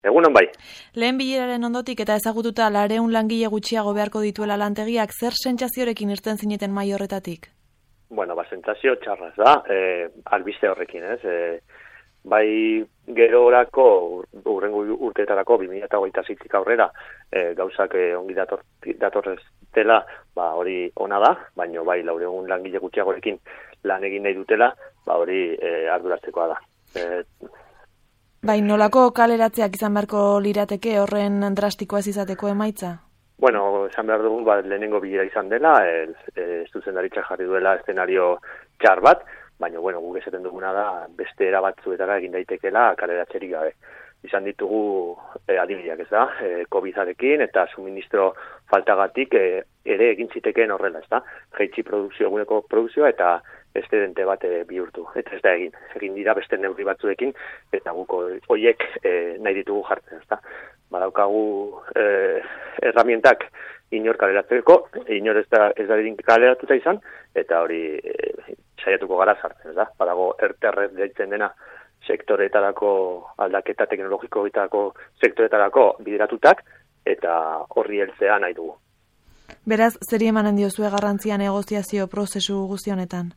Egunon bai. Lehen bileraren ondotik eta ezagututa 200 langile gutxiago beharko dituela lantegiak, zer sentsaziorekin irten zineten mahai horretatik? Bueno, sentsazio txarraz da, albiste horrekin, ez? Bai gerorako, urrengo urteetarako, 2026 aurrera, gauzak ongi datorreztela, hori ona da, baina bai 200 langile gutxiagorekin lan egin nahi dutela, hori arduratzekoa da. Bai, nolako kaleratzeak izan beharko lirateke horren drastikoa ez izateko emaitza? Bueno, esan behar dugu, lehenengo bilera izan dela, zuzendaritza jarri duela eszenario txar bat, baina, guk esaten duguna da, beste era batzuetara egin daitekela kaleratzerik gabe. Izan ditugu adibideak, ez da, COVID-arekin eta suministro faltagatik ere egin zitekeen horrela, ez da, jaitsi eguneko produkzioa eta excedente bat bihurtu, eta ez da egin dira beste neurri batzuekin, eta guk horiek nahi ditugu jartzen, ez da. Badaukagu herramientak inor kaleratzeko, inor ez da kaleratuta izan, eta hori saiatuko gara sartzen, ez da. Badago erterret deitzen dena sektoretarako aldaketa teknologikoetako sektoretarako bideratutak, eta horri heltzea nahi dugu. Beraz, zeri emanen diozue garrantzia negoziazio prozesu guzti honetan?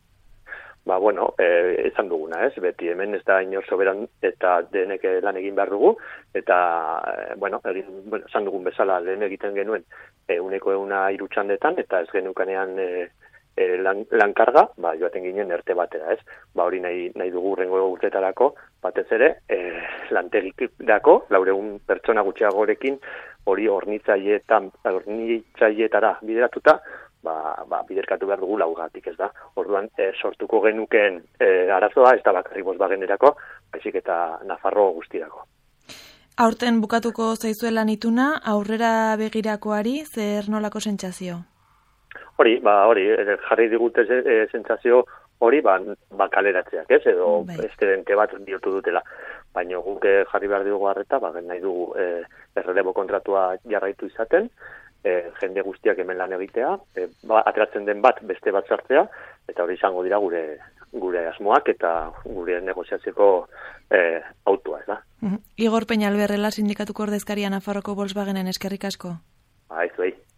Esan duguna, ez? Beti hemen ez da inor soberan eta denek lan egin behar dugu, eta, esan dugun bezala lehen egiten genuen uneko 100 txandetan, eta ez genukanean lankarga, joaten ginen erte batera, ez? Hori nahi dugu urrengo urteetarako, batez ere, lantegikako, 400 pertsona gutxiagorekin, hori hornitzaileetara bideratuta, biderkatu behar dugu laugatik, ez da. Orduan, sortuko genukeen arazoa, ez da bakarri Volkswagenerako, baizik eta Nafarro guztirako. Aurten bukatuko zaizuela ituna, aurrera begirakoari, zer nolako sentsazio? Hori, jarri digute sentsazio hori, kaleratzeak, ez, edo excedente bat bihurtu dutela. Baina guk jarri behar dugu harreta, nahi dugu errelebo kontratua jarraitu izaten, jende guztiak hemen lan egitea, ateratzen den bat beste bat sartzea, eta hori izango dira gure asmoak eta gure negoziatzeko autua, ez da. Igor Peñalberrela sindikatuko ordezkaria Nafarroko Volkswagenen, eskerrik asko. Ez